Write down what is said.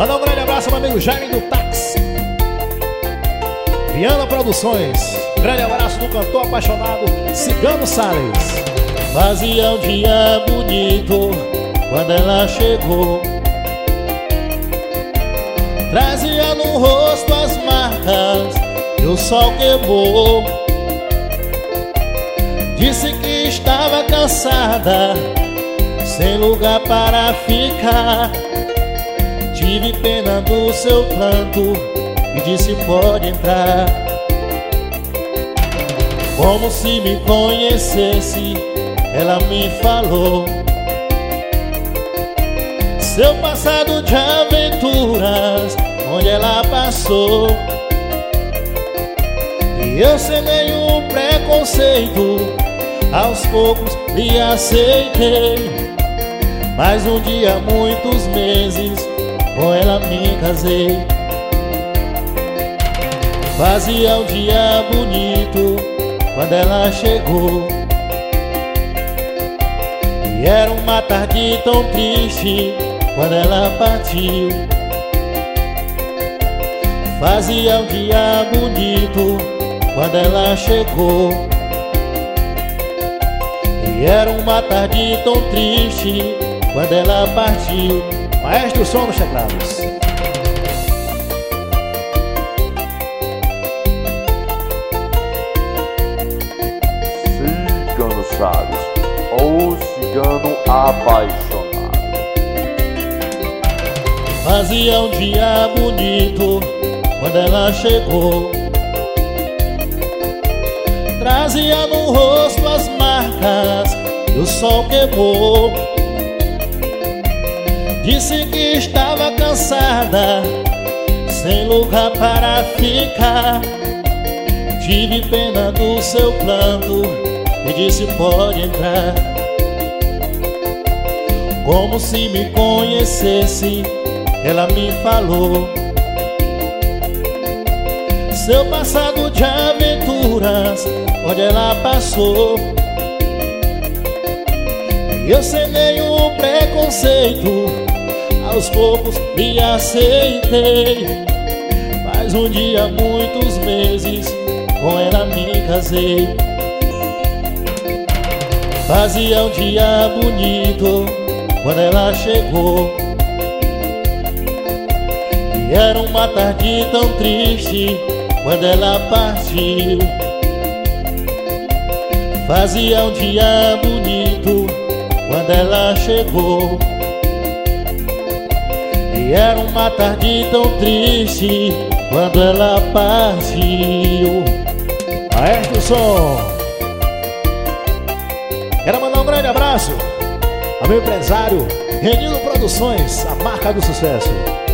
Manda um grande abraço ao meu amigo Jaime do Táxi, Viana Produções. Grande abraço do cantor apaixonado Cigano Salles. Fazia um dia bonito quando ela chegou. Trazia no rosto as marcas que o sol queimou. Disse que estava cansada, sem lugar para ficar. Tive pena do seu pranto e disse pode entrar. Como se me conhecesse, ela me falou seu passado de aventuras, onde ela passou. E eu sem nenhum preconceito, aos poucos lhe aceitei. Mas um dia, muitos meses, com ela me casei. Fazia um dia bonito quando ela chegou. E era uma tarde tão triste quando ela partiu. Fazia um dia bonito quando ela chegou. E era uma tarde tão triste quando ela partiu. Maestro Som nos teclados. Cigano Salles, o cigano apaixonado. Fazia um dia bonito quando ela chegou. Trazia no rosto as marcas que o sol queimou. Disse que estava cansada, sem lugar para ficar. Tive pena do seu pranto e disse pode entrar. Como se me conhecesse, ela me falou seu passado de aventuras, onde ela passou. E eu sem nenhum preconceito, aos poucos me aceitei. Mas um dia, muitos meses, com ela me casei. Fazia um dia bonito quando ela chegou. E era uma tarde tão triste quando ela partiu. Fazia um dia bonito quando ela chegou. E era uma tarde tão triste quando ela partiu. Maestro Som. Quero mandar um grande abraço ao meu empresário Renildo Produções, a marca do sucesso.